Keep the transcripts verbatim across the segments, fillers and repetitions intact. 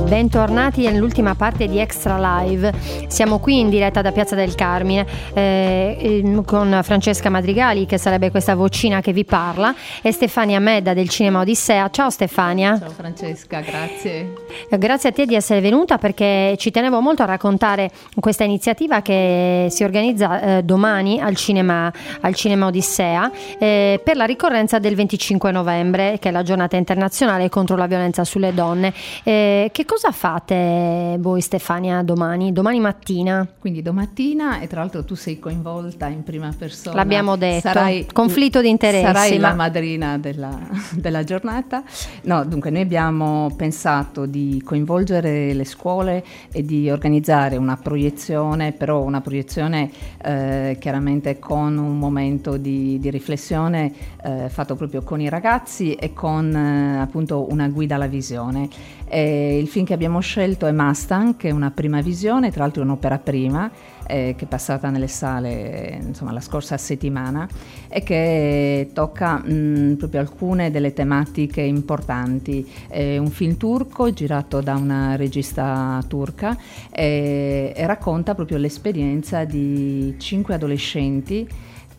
Bentornati nell'ultima parte di Extra Live. Siamo qui in diretta da Piazza del Carmine eh, con Francesca Madrigali, che sarebbe questa vocina che vi parla, e Stefania Medda del Cinema Odissea. Ciao Stefania. Ciao Francesca, grazie. Grazie a te di essere venuta, perché ci tenevo molto a raccontare questa iniziativa che si organizza eh, domani al Cinema, al Cinema Odissea eh, per la ricorrenza del venticinque novembre, che è la giornata internazionale contro la violenza sulle donne. Eh, che cosa fate voi, Stefania, domani? Domani mattina? Quindi domattina, e tra l'altro tu sei coinvolta in prima persona. L'abbiamo detto, sarai, conflitto di interessi. Sarai ma... la madrina della, della giornata. No, dunque noi abbiamo pensato di coinvolgere le scuole e di organizzare una proiezione, però una proiezione eh, chiaramente con un momento di, di riflessione eh, fatto proprio con i ragazzi e con eh, appunto una guida alla visione. E il film che abbiamo scelto è Mustang, che è una prima visione, tra l'altro è un'opera prima, eh, che è passata nelle sale insomma la scorsa settimana e che tocca mh, proprio alcune delle tematiche importanti. È un film turco girato da una regista turca e, e racconta proprio l'esperienza di cinque adolescenti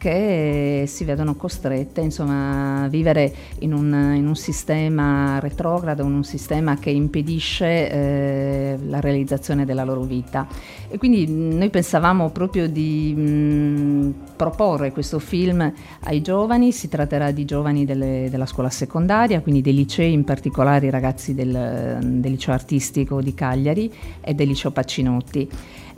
che si vedono costrette insomma a vivere in un, in un sistema retrogrado, in un sistema che impedisce eh, la realizzazione della loro vita. E quindi noi pensavamo proprio di mh, proporre questo film ai giovani. Si tratterà di giovani delle, della scuola secondaria, quindi dei licei, in particolare i ragazzi del, del liceo artistico di Cagliari e del liceo Pacinotti.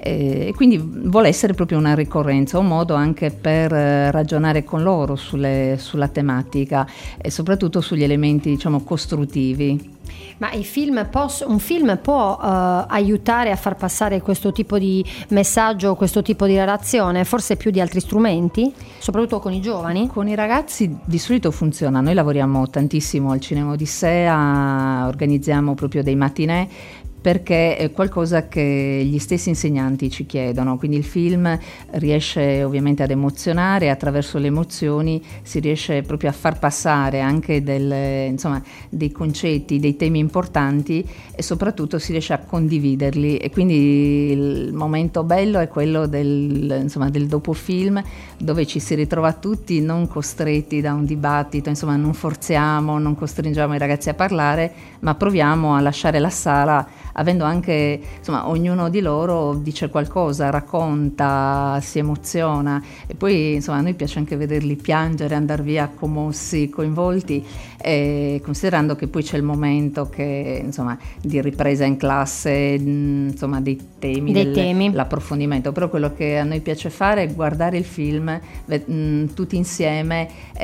E quindi vuole essere proprio una ricorrenza, un modo anche per ragionare con loro sulle, sulla tematica e soprattutto sugli elementi, diciamo, costruttivi. Ma il film posso, un film può uh, aiutare a far passare questo tipo di messaggio, questo tipo di relazione, forse più di altri strumenti, soprattutto con i giovani? Con i ragazzi di solito funziona. Noi lavoriamo tantissimo al Cinema Odissea, organizziamo proprio dei matinè, perché è qualcosa che gli stessi insegnanti ci chiedono, quindi il film riesce ovviamente ad emozionare, e attraverso le emozioni si riesce proprio a far passare anche del, insomma, dei concetti, dei temi importanti, e soprattutto si riesce a condividerli. E quindi il momento bello è quello del, insomma, del dopo film, dove ci si ritrova tutti non costretti da un dibattito, insomma non forziamo, non costringiamo i ragazzi a parlare, ma proviamo a lasciare la sala avendo anche, insomma, ognuno di loro dice qualcosa, racconta, si emoziona, e poi insomma a noi piace anche vederli piangere, andare via commossi, coinvolti, e considerando che poi c'è il momento che, insomma, di ripresa in classe, insomma, dei temi, dei del, temi. l'approfondimento. Però quello che a noi piace fare è guardare il film mh, tutti insieme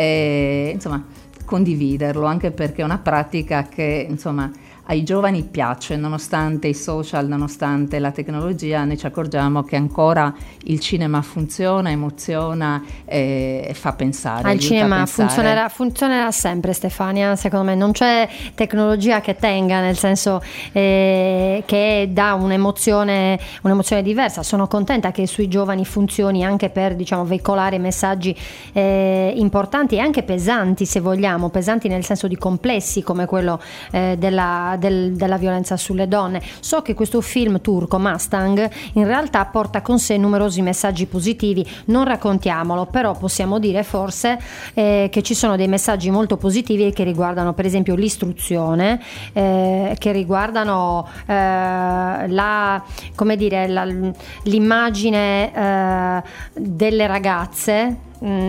e, insomma, condividerlo, anche perché è una pratica che, insomma, ai giovani piace, nonostante i social, nonostante la tecnologia. Noi ci accorgiamo che ancora il cinema funziona, emoziona e, e fa pensare. Al cinema funzionerà, funzionerà sempre, Stefania, secondo me non c'è tecnologia che tenga, nel senso eh, che dà un'emozione, un'emozione diversa. Sono contenta che sui giovani funzioni anche per, diciamo, veicolare messaggi eh, importanti e anche pesanti, se vogliamo, pesanti nel senso di complessi, come quello eh, della Del, della violenza sulle donne. So che questo film turco, Mustang, in realtà porta con sé numerosi messaggi positivi. Non raccontiamolo, però possiamo dire forse eh, che ci sono dei messaggi molto positivi che riguardano per esempio l'istruzione, eh, che riguardano eh, la, come dire, la, l'immagine eh, delle ragazze,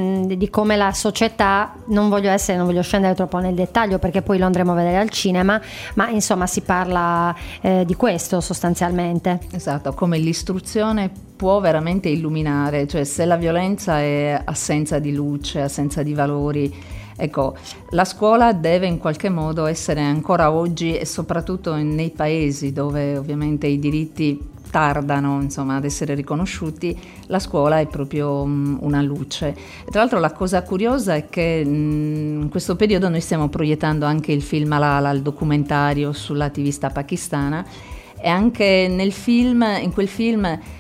di come la società, non voglio essere, non voglio scendere troppo nel dettaglio perché poi lo andremo a vedere al cinema, ma insomma si parla eh, di questo sostanzialmente. Esatto, come l'istruzione può veramente illuminare, cioè se la violenza è assenza di luce, assenza di valori, ecco, la scuola deve in qualche modo essere ancora oggi, e soprattutto nei paesi dove ovviamente i diritti tardano, insomma, ad essere riconosciuti, la scuola è proprio um, una luce. E tra l'altro la cosa curiosa è che um, in questo periodo noi stiamo proiettando anche il film Malala, il documentario sull'attivista pakistana, e anche nel film, in quel film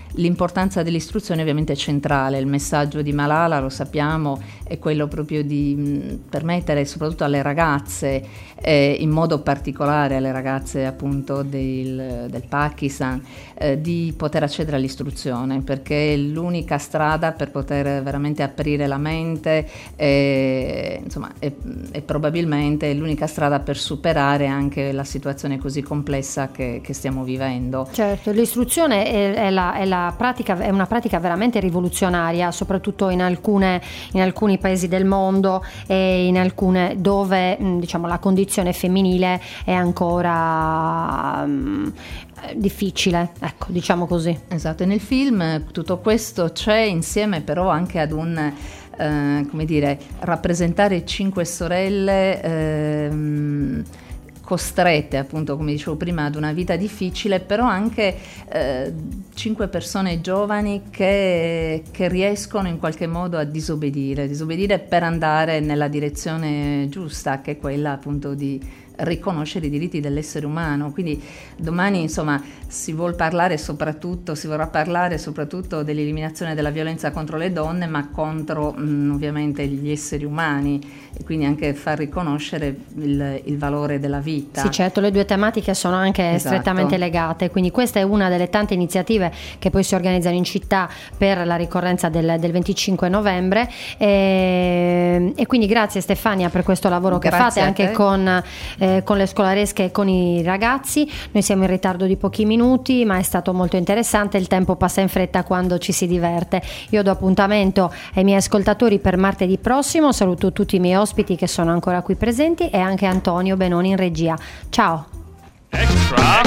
l'importanza dell'istruzione ovviamente è centrale. Il messaggio di Malala, lo sappiamo, è quello proprio di mh, permettere soprattutto alle ragazze, eh, in modo particolare alle ragazze appunto del, del Pakistan, eh, di poter accedere all'istruzione, perché è l'unica strada per poter veramente aprire la mente, e, insomma, è, è probabilmente l'unica strada per superare anche la situazione così complessa che, che stiamo vivendo. Certo, l'istruzione è, è, la, è, la pratica, è una pratica veramente rivoluzionaria, soprattutto in, alcune, in alcuni paesi del mondo e in alcune dove diciamo la condizione femminile è ancora um, difficile, ecco, diciamo così. Esatto, e nel film tutto questo c'è, insieme però anche ad un eh, come dire, rappresentare cinque sorelle ehm, costrette, appunto, come dicevo prima, ad una vita difficile, però anche eh, cinque persone giovani che, che riescono in qualche modo a disobbedire, disobbedire per andare nella direzione giusta, che è quella appunto di riconoscere i diritti dell'essere umano. Quindi domani, insomma, si vuol parlare soprattutto, si vorrà parlare soprattutto dell'eliminazione della violenza contro le donne, ma contro mh, ovviamente gli esseri umani, e quindi anche far riconoscere il, il valore della vita. Sì, certo, le due tematiche sono anche esatto. strettamente legate, quindi questa è una delle tante iniziative che poi si organizzano in città per la ricorrenza del, del venticinque novembre, e, e quindi grazie Stefania per questo lavoro che grazie fate anche con eh, con le scolaresche e con i ragazzi. Noi siamo in ritardo di pochi minuti, ma è stato molto interessante, il tempo passa in fretta quando ci si diverte. Io do appuntamento ai miei ascoltatori per martedì prossimo, saluto tutti i miei ospiti che sono ancora qui presenti e anche Antonio Benoni in regia. Ciao. Extra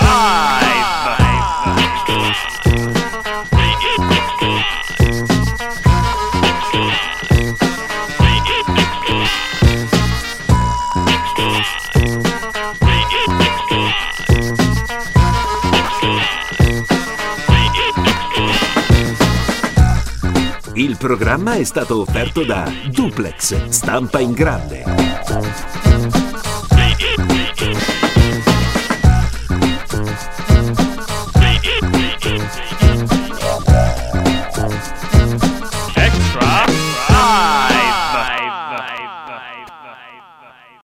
Il programma è stato offerto da Duplex Stampa in Grande.